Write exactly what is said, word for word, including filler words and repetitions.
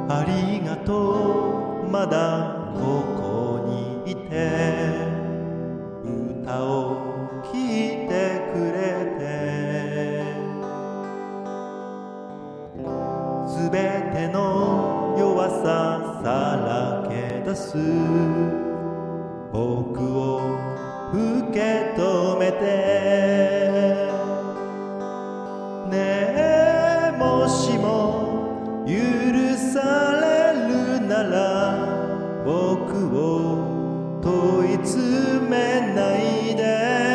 ありがとうまだここにいて歌を聴いてくれてすべての弱ささらけ出す僕を受け止めてねえもしも許されるなら僕を問い詰めないで